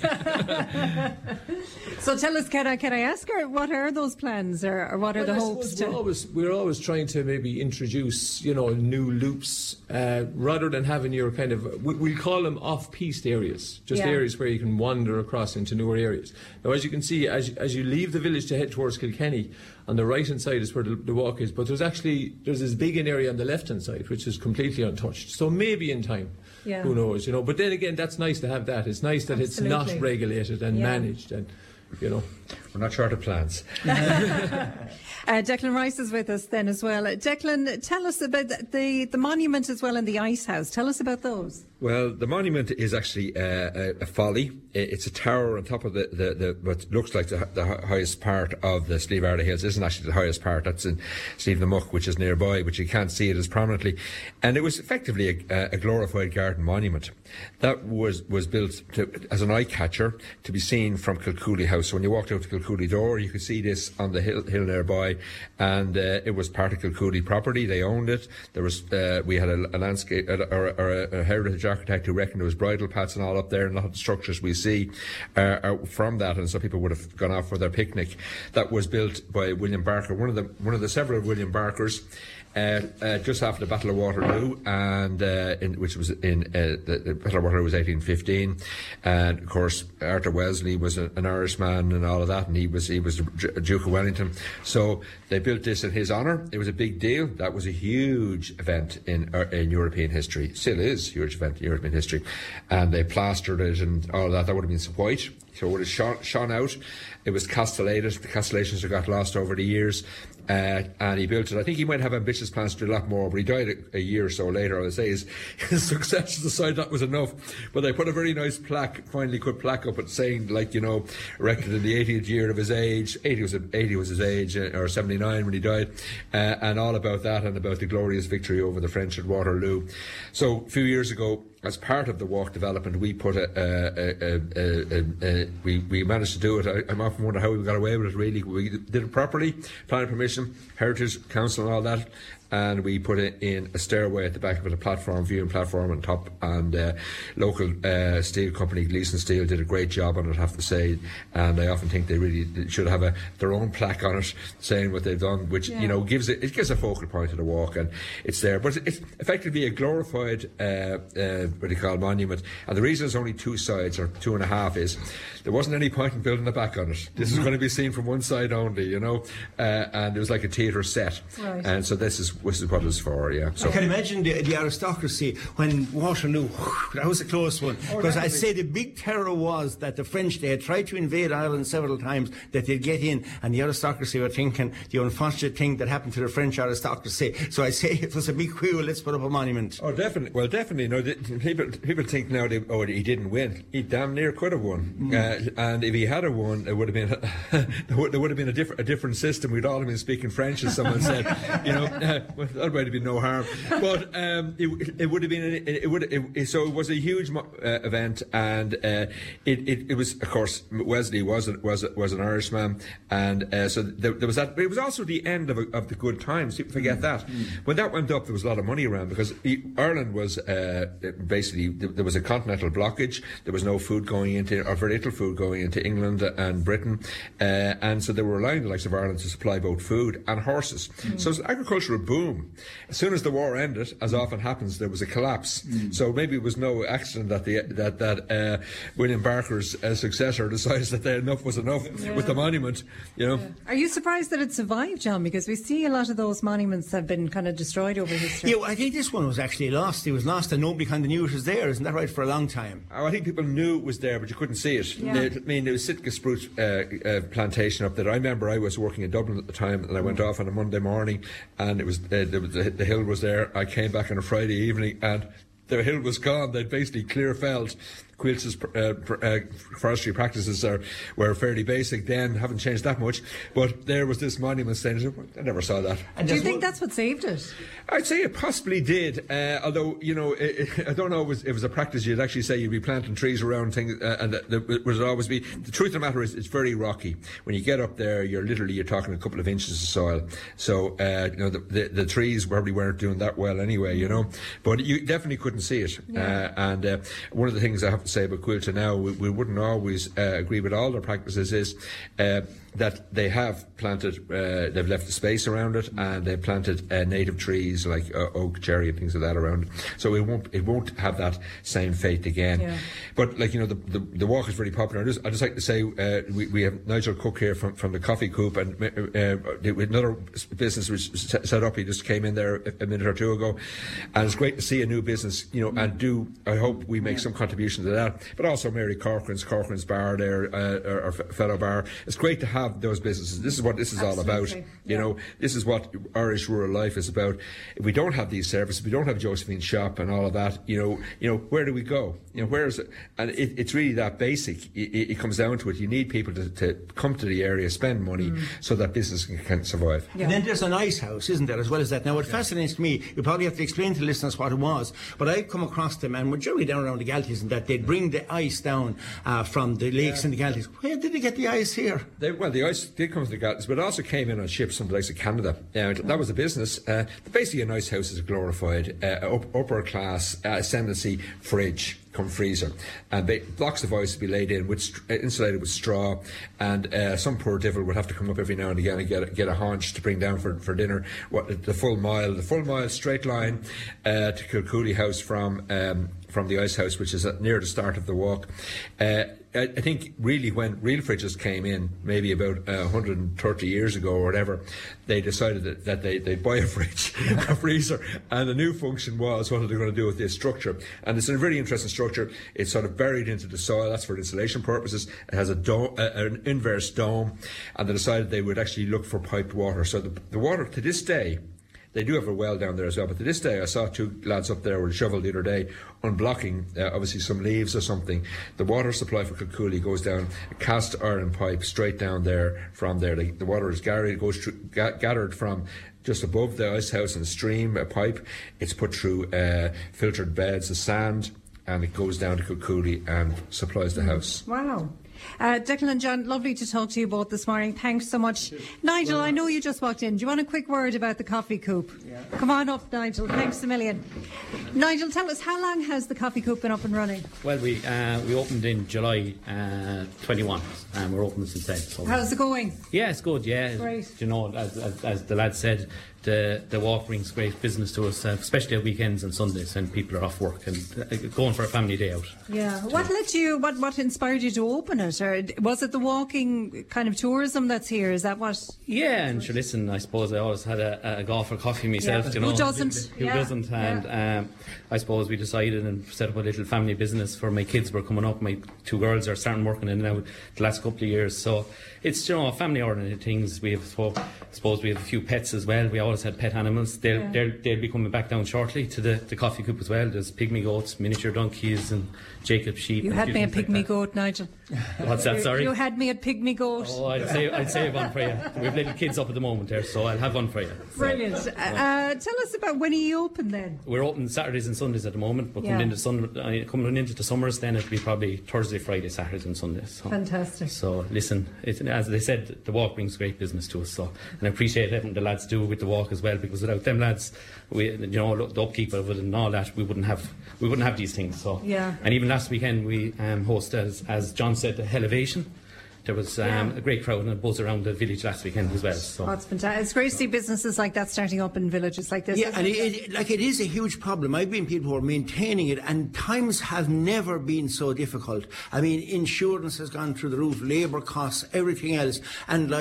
So tell us, can I ask her, what are those plans, or what are the hopes? We're always trying to maybe introduce, new loops, rather than having your kind of, we'll call them off-piste areas, just areas where you can wander across into newer areas. Now, as you can see, as you leave the village to head towards Kilkenny, on the right hand side is where the walk is, but there's this big an area on the left hand side which is completely untouched. So maybe in time, who knows, But then again, that's nice to have that. It's nice that it's not regulated and managed, and we're not short of plans. Declan Rice is with us then as well. Declan, tell us about the monument as well and the ice house. Tell us about those. Well, the monument is actually a folly. It's a tower on top of the what looks like the highest part of the Slieve Arda Hills. It isn't actually the highest part. That's in Slieve na Muck, which is nearby, but you can't see it as prominently. And it was effectively a glorified garden monument that was built as an eye catcher to be seen from Kilcooley House. So when you walked out to Kilcooley door, you could see this on the hill nearby, and it was part of Kilcooley property. They owned it. There was we had a landscape or a heritage architect who reckoned there was bridle paths and all up there, and a lot of the structures we see are from that, and some people would have gone off for their picnic. That was built by William Barker, one of the several William Barkers, just after the Battle of Waterloo, and which was the Battle of Waterloo was 1815, and of course Arthur Wellesley was an Irishman and all of that, and he was the Duke of Wellington. So they built this in his honour. It was a big deal. That was a huge event in European history. Still is a huge event in European history, and they plastered it and all of that. That would have been white, so it would have shone out. It was castellated. The castellations have got lost over the years. And he built it. I think he might have ambitious plans to do a lot more, but he died a year or so later. I would say his successors decided that was enough. But they put a very nice finely cut plaque up, saying, erected in the 80th year of his age. 80 was his age, or 79 when he died, and all about that and about the glorious victory over the French at Waterloo. So a few years ago, as part of the walk development, we put we managed to do it. I'm often wondering how we got away with it. Really, we did it properly, planning permission, Heritage Council, and all that. And we put it in a stairway at the back of it, a viewing platform on top, and local steel company, Gleeson Steel, did a great job on it, I have to say, and I often think they really should have their own plaque on it saying what they've done, which gives a focal point to the walk, and it's there. But it's effectively a glorified monument, and the reason there's only two sides, or 2.5, is there wasn't any point in building a back on it. This is going to be seen from one side only, and it was like a theatre set, right. And so this is what it's for. Yeah. So I can imagine the aristocracy when Waterloo. That was a close one, because I'd say the big terror was that the French, they had tried to invade Ireland several times, that they'd get in, and the aristocracy were thinking the unfortunate thing that happened to the French aristocracy. So I say it was a big coup. Let's put up a monument. Oh, definitely. Well, definitely. No, people think now, he didn't win. He damn near could have won. And if he had won, it would have been there would have been a different system. We'd all have been speaking French, as someone said. Well, that might have been no harm. But it would have been. So it was a huge event, and it was, of course, Wesley was an Irishman, and so there was that. But it was also the end of the good times. People forget that. When that went up, there was a lot of money around, because Ireland was basically, there was a continental blockage. There was no food going into, or very little food going into England and Britain, and so they were relying on the likes of Ireland to supply both food and horses. So it was an agricultural boom. As soon as the war ended, as often happens, there was a collapse. So maybe it was no accident that William Barker's successor decided that enough was enough with the monument. Are you surprised that it survived, John? Because we see a lot of those monuments have been kind of destroyed over history. Yeah, well, I think this one was actually lost. It was lost, and nobody kind of knew it was there. Isn't that right? For a long time. Oh, I think people knew it was there, but you couldn't see it. There was Sitka spruce plantation up there. I remember I was working in Dublin at the time, and I went off on a Monday morning, and it was the hill was there. I came back on a Friday evening, and the hill was gone. They'd basically clear felled. Quilt's forestry practices were fairly basic then, haven't changed that much, but there was this monument saying, I never saw that. Do you think that's what saved it? I'd say it possibly did, although, I don't know if it was a practice. You'd actually say you'd be planting trees around things, and there would always be. The truth of the matter is, it's very rocky. When you get up there, you're talking a couple of inches of soil. So, the trees probably weren't doing that well anyway, but you definitely couldn't see it. And one of the things I have to say about Quilta now, we wouldn't always agree with all their practices, is that they have planted, they've left the space around it, and they've planted native trees like oak, cherry, and things like that around it. So it won't have that same fate again. But the walk is very popular. I'd just like to say we have Nigel Cook here from the Coffee Coop, and another business which set up. He just came in there a minute or two ago, and it's great to see a new business. And I hope we make some contribution to that. But also Mary Corcoran's Bar there, our fellow bar. It's great to have those businesses. This is what this is all about. This is what Irish rural life is about. If we don't have these services, if we don't have Josephine's shop and all of that, where do we go? Where is it? And it's really that basic. It comes down to it. You need people to come to the area, spend money, so that business can survive. And then there's an ice house, isn't there, as well as that? Now, what fascinates me, you probably have to explain to listeners what it was, but I've come across them, and we're generally down around the Galties, and that they'd bring the ice down from the lakes in the Galties. Where did they get the ice here? The ice did come to the Galties, but it also came in on ships from the likes of Canada. That was a business. Basically, an ice house is a glorified upper class ascendancy fridge come freezer, and blocks of ice would be laid in insulated with straw, and some poor devil would have to come up every now and again and get a haunch to bring down for dinner. The full mile straight line to Kilcooley House from the ice house, which is near the start of the walk. I think really when real fridges came in, maybe about 130 years ago or whatever, they decided that they'd buy a fridge, a freezer, and the new function was what are they going to do with this structure. And it's a really interesting structure. It's sort of buried into the soil. That's for insulation purposes. It has an inverse dome, and they decided they would actually look for piped water. So the water to this day, they do have a well down there as well, but to this day I saw two lads up there with a shovel the other day unblocking obviously some leaves or something. The water supply for Kilcooley goes down a cast iron pipe straight down there. From there the water is gathered from just above the ice house in a stream, a pipe. It's put through filtered beds of sand, and it goes down to Kilcooley and supplies the house. Wow. Declan and John, lovely to talk to you both this morning. Thanks so much. Nigel, I know you just walked in. Do you want a quick word about the Coffee Coop? Yeah. Come on up, Nigel. Thanks a million. Nigel, tell us, how long has the Coffee Coop been up and running? Well, we opened in July 21, and we're open since then. So. How's it going? Yeah, it's good, yeah. Great. You know, as the lad said, the walk brings great business to us, especially at weekends and Sundays when people are off work and going for a family day out. Yeah. What inspired you to open it? it? Or was it the walking kind of tourism that's here? Is that what? Yeah, and sure, listen, I suppose I always had a golf or coffee myself, Yeah. you know. Who doesn't? Who doesn't? And I suppose we decided and set up a little family business for my kids were coming up. My 2 girls are starting working in now the last couple of years. So it's, you know, family oriented things. We have, suppose we have a few pets as well. We always had pet animals. They'll be coming back down shortly to the coffee coop as well. There's pygmy goats, miniature donkeys and Jacob sheep. You had me at pygmy goat, Nigel. What's that, sorry? You had me at pygmy goat. Oh, I'd save one for you. We have little kids up at the moment there, so I'll have one for you. Brilliant. Tell us about when are you open then? We're open Saturdays and Sundays at the moment, but coming into the summers, then it'll be probably Thursday, Friday, Saturdays and Sundays. So. Fantastic. So listen, as they said, the walk brings great business to us. So, and I appreciate everything the lads do with the walk as well, because without them lads, the upkeep of it and all that, we wouldn't have these things. So, yeah. And even last weekend we hosted, as John said, the Helevation. There was a great crowd and a buzz around the village last weekend as well. So. Oh, it's fantastic. It's great to see businesses like that starting up in villages like this. Yeah, and it is a huge problem. I've been people who are maintaining it, and times have never been so difficult. I mean, insurance has gone through the roof, labour costs, everything else, and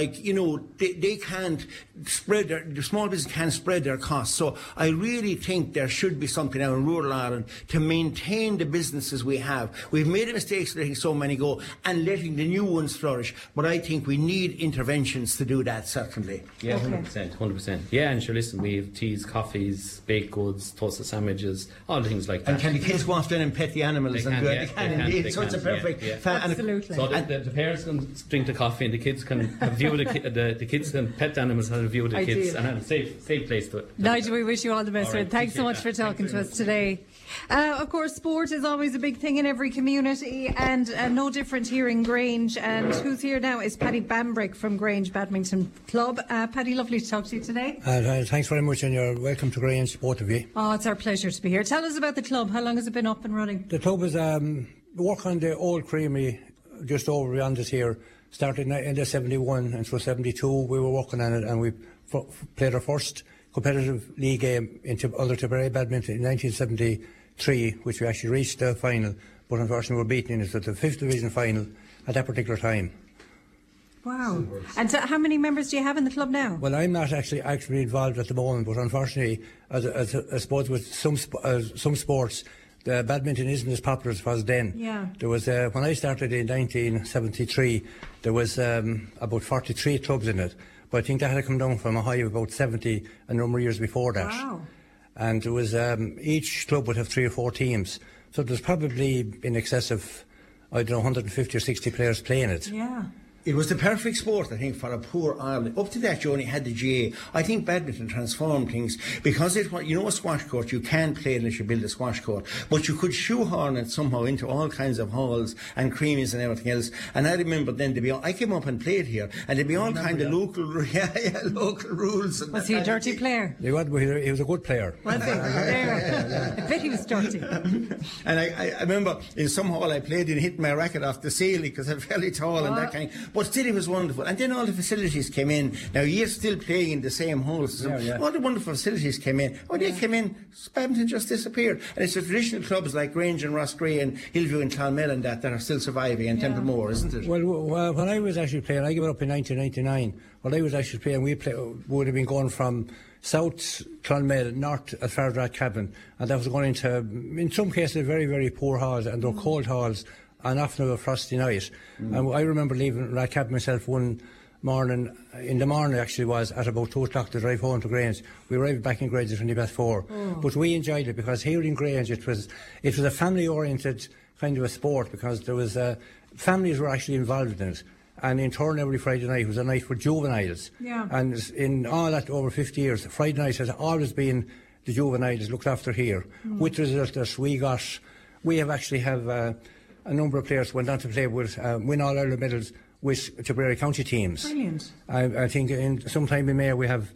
they can't spread the small business can't spread their costs. So I really think there should be something now in rural Ireland to maintain the businesses we have. We've made mistakes letting so many go and letting the new ones flourish. But I think we need interventions to do that, certainly. Yeah, 100%. Yeah, and sure, listen, we have teas, coffees, baked goods, toasted sandwiches, all things like that. And can the kids go off then and pet the animals? They can indeed. So it's a perfect... Absolutely. So the parents can drink the coffee and the kids can have view the kids can pet the animals and have a view of the kids and have a safe place to it. Nigel, we wish you all the best. Right, thanks so much for talking to us today. Of course, sport is always a big thing in every community, and no different here in Grange. And who's here now is Paddy Bambrick from Grange Badminton Club. Paddy, lovely to talk to you today. Thanks very much, and you're welcome to Grange, both of you. Oh, it's our pleasure to be here. Tell us about the club. How long has it been up and running? The club is work on the old creamery just over beyond us here. Started in the 71, and so 72 we were working on it, and we played our first competitive league game into Ulster Tipperary Badminton in 1973, which we actually reached the final, but unfortunately we were beaten in it at the 5th Division final at that particular time. Wow. And so how many members do you have in the club now? Well, I'm not actually involved at the moment, but unfortunately, as I suppose with some sports, the badminton isn't as popular as it was then. Yeah. There was when I started in 1973, there was about 43 clubs in it, but I think that had come down from a high of about 70 a number of years before that. Wow. And there was each club would have 3 or 4 teams, so there's probably in excess of 150 or 60 players playing it. Yeah. It was the perfect sport, I think, for a poor Ireland. Up to that, you only had the GA. I think badminton transformed things because a squash court, you can't play unless you build a squash court, but you could shoehorn it somehow into all kinds of halls and creamies and everything else. And I remember then I came up and played here, and there'd be all kind of local rules. Was he a dirty player? He was a good player. Was he? I bet he was dirty. And I remember in some hall I played in hitting my racket off the ceiling because I'm fairly tall and that kind. But still, it was wonderful. And then all the facilities came in. Now, you're still playing in the same halls. All the wonderful facilities came in. When they came in, badminton just disappeared. And it's the traditional clubs like Grange and Rossgrey and Hillview and Clonmel and that are still surviving, and Templemore, isn't it? Well, when I was actually playing, I gave it up in 1999. When I was actually playing, we would have been going from South Clonmel, north as far as Rathcabbin, and that was going into, in some cases, very, very poor halls, and they're cold halls, and often a frosty night. And I remember leaving Rathcabbin myself one morning, in the morning actually was, at about 2 o'clock to drive home to Grange. We arrived back in Grange at 4:20. But we enjoyed it because here in Grange it was a family-oriented kind of a sport, because there was families were actually involved in it. And in turn, every Friday night was a night for juveniles. Yeah. And in all that over 50 years, Friday night has always been the juveniles looked after here. With the results, we have actually a number of players went on to play with win all Ireland medals with Tipperary County teams. Brilliant. I think sometime in May we have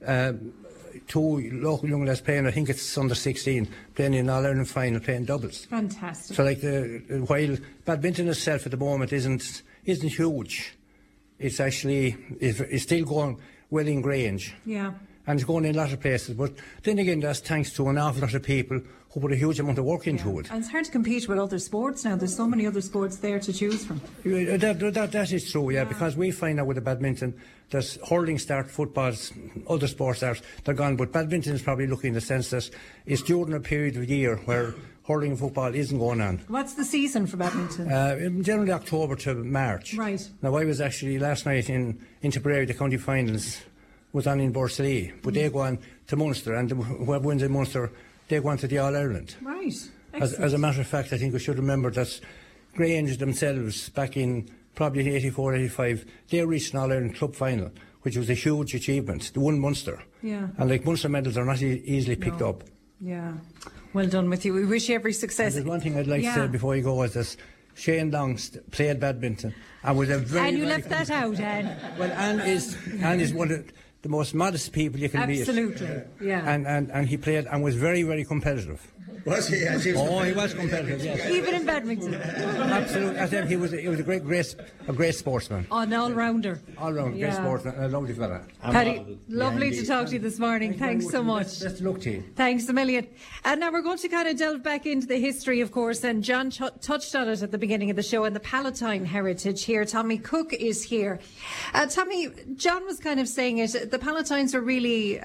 2 local young lads playing. I think it's under 16 playing in All Ireland final, playing doubles. Fantastic. So while badminton itself at the moment isn't huge, it's actually it's still going well in Grange. Yeah. And it's going in a lot of places. But then again, that's thanks to an awful lot of people who put a huge amount of work into it. And it's hard to compete with other sports now. There's so many other sports there to choose from. That is true, yeah, because we find out with the badminton, there's hurling start, footballs, other sports start, they're gone, but badminton is probably looking in the sense that it's during a period of the year where hurling and football isn't going on. What's the season for badminton? Generally October to March. Right. Now, I was actually last night in Tipperary, the county finals was on in Borsaley, but they go on to Munster, and whoever wins in Munster, they go on to the All-Ireland. Right. As a matter of fact, I think we should remember that Grange themselves, back in probably 84, 85, they reached an All-Ireland club final, which was a huge achievement. They won Munster. Yeah. And like Munster medals are not easily picked up. Yeah. Well done with you. We wish you every success. And there's one thing I'd like to say before you go is this. Shane Long played badminton and was a very... And you left that out, Anne. Well, Anne is one of the most modest people you can meet. Absolutely, yeah. And he played and was very, very competitive. Was he? He was competitive, yes. Even in badminton. Absolutely. I think he was a great sportsman. An all-rounder. All-round, great sportsman, a lovely fella. Paddy, lovely to talk to you this morning. Thanks so much. Best of luck to you. Thanks a million. And now we're going to kind of delve back into the history, of course, and John touched on it at the beginning of the show, and the Palatine heritage here. Tommy Cook is here. Tommy, John was kind of saying it, the Palatines are really...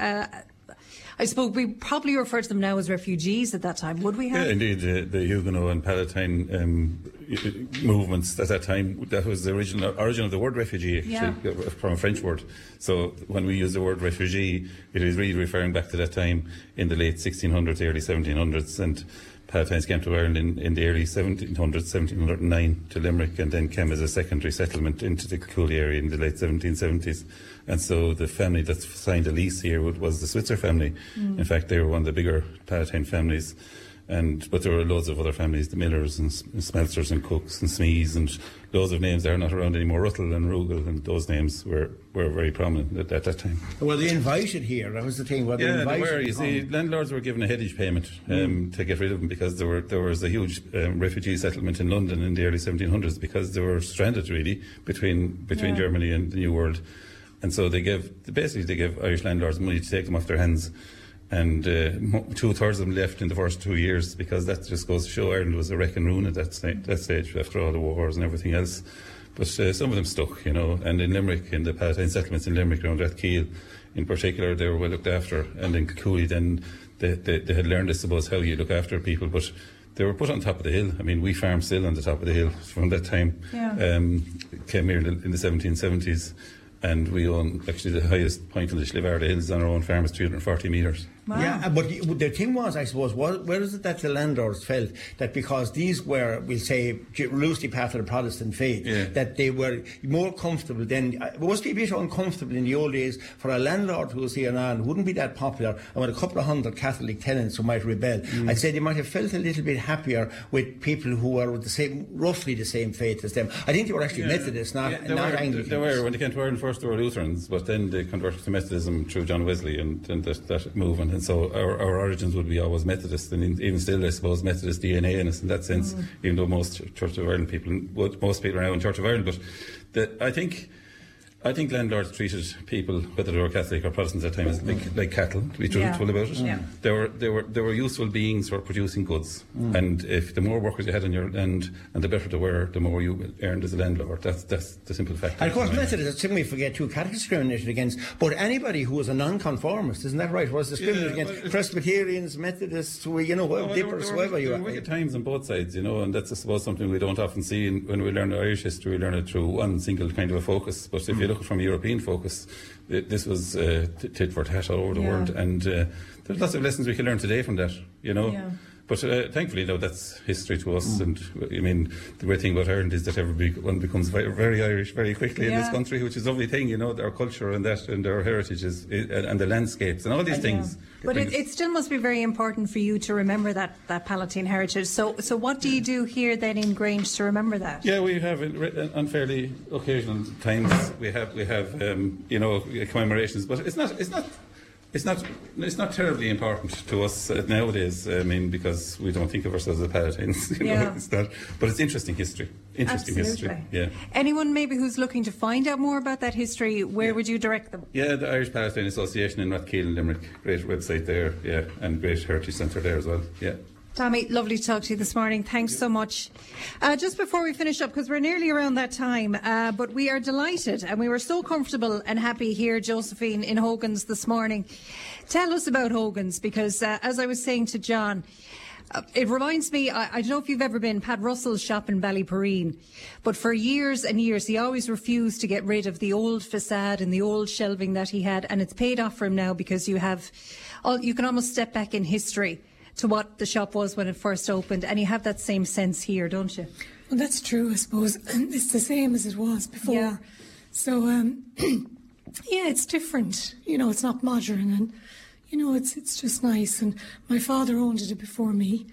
I suppose we probably refer to them now as refugees at that time, would we have? Yeah, indeed. The Huguenot and Palatine movements at that time, that was the origin of the word refugee, actually, from a French word. So when we use the word refugee, it is really referring back to that time in the late 1600s, early 1700s, and Palatines came to Ireland in the early 1700s, 1709 to Limerick, and then came as a secondary settlement into the Kilcooley area in the late 1770s. And so the family that signed a lease here was the Switzer family. In fact, they were one of the bigger Palatine families. But there were loads of other families, the Millers and Smelters and Cooks and Smees and loads of names that are not around anymore. Ruttall and Rugal, and those names were very prominent at that time. Were they invited here? That was the thing. Were they invited? They were. You see, landlords were given a headage payment to get rid of them, because there was a huge refugee settlement in London in the early 1700s, because they were stranded really between Germany and the New World. And so they gave Irish landlords money to take them off their hands. And 2/3 of them left in the first 2 years, because that just goes to show Ireland was a wreck and ruin at that stage after all the wars and everything else. But some of them stuck, you know. And in Limerick, in the Palatine settlements in Limerick around Rathkeil in particular, they were well looked after. And in Kilcooley then they had learned, I suppose, how you look after people. But they were put on top of the hill. I mean, we farmed still on the top of the hill from that time. Yeah. Came here in the 1770s. And we own actually the highest point on the Slivarda Hills on our own farm is 340 metres. Wow. Yeah, but the thing was, I suppose, where is it that the landlords felt that because these were, we'll say, loosely part of the Protestant faith, that they were more comfortable than... It must be a bit uncomfortable in the old days for a landlord who was here now and wouldn't be that popular, and with a couple of hundred Catholic tenants who might rebel. I'd say they might have felt a little bit happier with people who were with roughly the same faith as them. I think they were actually Methodists, not Anglicans. They were. When they came to Ireland first, they were Lutherans, but then they converted to Methodism through John Wesley and that movement. And so our origins would be always Methodist, and even still, I suppose, Methodist DNA in us in that sense, even though most Church of Ireland most people are now in Church of Ireland. But I think landlords treated people, whether they were Catholic or Protestant at that time, as like cattle, to be truthful about it. Yeah. They were useful beings for producing goods. And if the more workers you had on your land and the better they were, the more you earned as a landlord. That's the simple fact. And of course, Methodists, something we forget too, Catholic discriminated against, but anybody who was a non-conformist, isn't that right, was discriminated against. Presbyterians, Methodists, Dippers, whoever you are. There were wicked times on both sides, you know, and that's, I suppose, something we don't often see when we learn Irish history. We learn it through one single kind of a focus. But if you look from a European focus, this was tit for tat all over the world, and there's lots of lessons we can learn today from that, you know. Yeah. But thankfully, though, that's history to us. And I mean, the great thing about Ireland is that everyone becomes very Irish very quickly in this country, which is a lovely thing, you know, our culture and that, and our heritage and the landscapes and all these things. But it still must be very important for you to remember that Palatine heritage. So what do you do here then in Grange to remember that? Yeah, we have on fairly occasional times we have you know, commemorations, but it's not terribly important to us nowadays. I mean, because we don't think of ourselves as Palatines. You know, it's not. But it's interesting history. History. Yeah. Anyone maybe who's looking to find out more about that history, where would you direct them? Yeah, the Irish Palatine Association in Rathkeil in Limerick. Great website there. Yeah, and great heritage centre there as well. Yeah. Tommy, lovely to talk to you this morning. Thanks so much. Just before we finish up, because we're nearly around that time, but we are delighted and we were so comfortable and happy here, Josephine, in Hogan's this morning. Tell us about Hogan's, because as I was saying to John, it reminds me, I don't know if you've ever been, Pat Russell's shop in Ballyporeen, but for years and years he always refused to get rid of the old facade and the old shelving that he had, and it's paid off for him now because you can almost step back in history to what the shop was when it first opened, and you have that same sense here, don't you? Well, that's true, I suppose. It's the same as it was before. Yeah. So, yeah, it's different. You know, it's not modern, and you know, it's just nice. And my father owned it before me,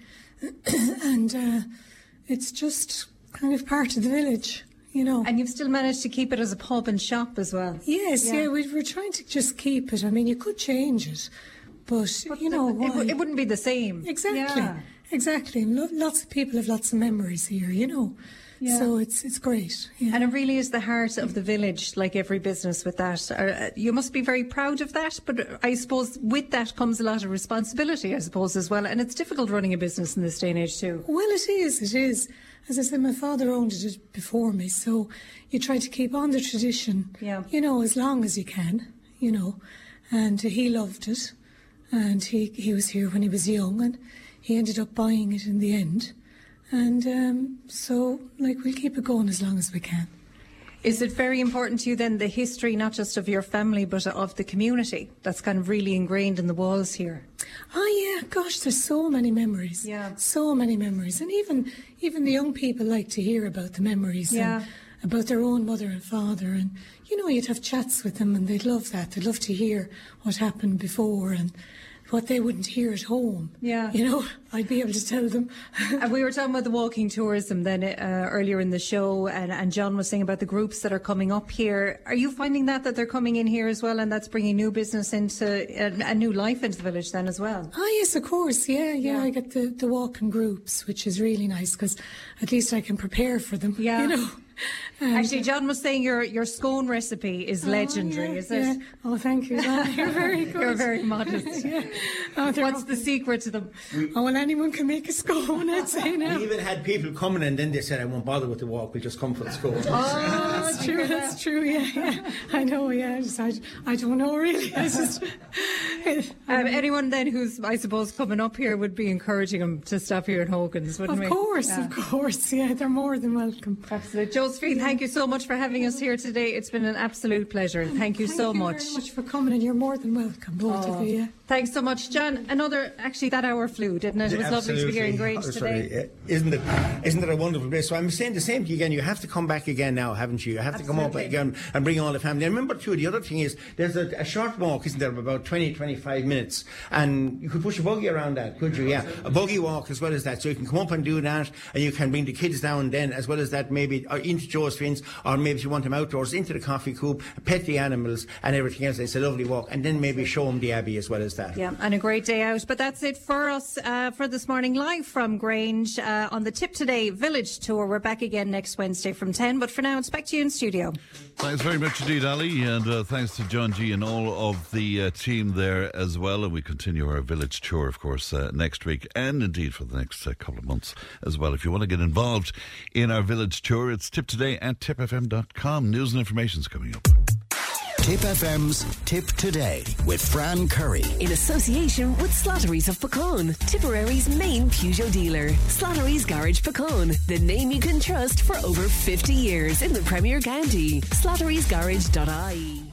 and it's just kind of part of the village. You know. And you've still managed to keep it as a pub and shop as well. Yes, yeah, we're trying to just keep it. I mean, you could change it. But you know, it wouldn't be the same. Exactly, yeah. Exactly. And lots of people have lots of memories here, you know. Yeah. So it's great. Yeah. And it really is the heart of the village, like every business with that. You must be very proud of that, but I suppose with that comes a lot of responsibility, I suppose, as well. And it's difficult running a business in this day and age too. Well, it is. As I said, my father owned it before me, so you try to keep on the tradition, you know, as long as you can, you know. And he loved it. And he was here when he was young, and he ended up buying it in the end. And so, like, we'll keep it going as long as we can. Is it very important to you then, the history, not just of your family, but of the community? That's kind of really ingrained in the walls here. Oh, yeah, gosh, there's so many memories. Yeah. So many memories. And even the young people like to hear about the memories. Yeah. And about their own mother and father. And, you know, you'd have chats with them, and they'd love that. They'd love to hear what happened before and what they wouldn't hear at home. Yeah. You know, I'd be able to tell them. And we were talking about the walking tourism then earlier in the show, and John was saying about the groups that are coming up here. Are you finding that they're coming in here as well, and that's bringing new business into a new life into the village then as well? Oh, yes, of course. Yeah. I get the walking groups, which is really nice because at least I can prepare for them. Yeah. You know. Actually, John was saying your scone recipe is legendary, is it? Yeah. Oh, thank you. You're very good. You're very modest. Yeah. What's the secret to them? Well, anyone can make a scone, I'd say now. We even had people coming and then they said, I won't bother with the walk, we'll just come for the scone. Oh, that's true, yeah. I know, yeah. I don't know, really. I just... anyone then who's, I suppose, coming up here would be encouraging them to stop here at Hogan's, wouldn't we? Of course, yeah. They're more than welcome. Absolutely. Josephine, thank you so much for having us here today. It's been an absolute pleasure. Thank you so much. Thank you very much for coming, and you're more than welcome, both of you. Yeah. Thanks so much, John. Actually, that hour flew, didn't it? It was lovely to be here in Grange today. Isn't it a wonderful place? So I'm saying the same to you again. You have to come back again now, haven't you? You have to come up again and bring all the family. And remember, too, the other thing is there's a short walk, isn't there, of about 20-25 minutes. And you could push a buggy around that, could you? Yeah. A buggy walk as well as that. So you can come up and do that, and you can bring the kids down then, as well as that, maybe into Josephine's, or maybe if you want them outdoors, into the coffee coop, pet the animals and everything else. It's a lovely walk. And then maybe show them the Abbey as well as that. Yeah, and a great day out. But that's it for us for this morning, live from Grange on the Tip Today Village Tour. We're back again next Wednesday from 10. But for now, it's back to you in studio. Thanks very much indeed, Ali, and thanks to John G and all of the team there as well. And we continue our village tour, of course, next week and indeed for the next couple of months as well. If you want to get involved in our village tour, it's tiptoday@tipfm.com. News and information is coming up. Tip FM's Tip Today with Fran Curry. In association with Slattery's of Pecan, Tipperary's main Peugeot dealer. Slattery's Garage Pecan, the name you can trust for over 50 years in the Premier County. Slattery'sGarage.ie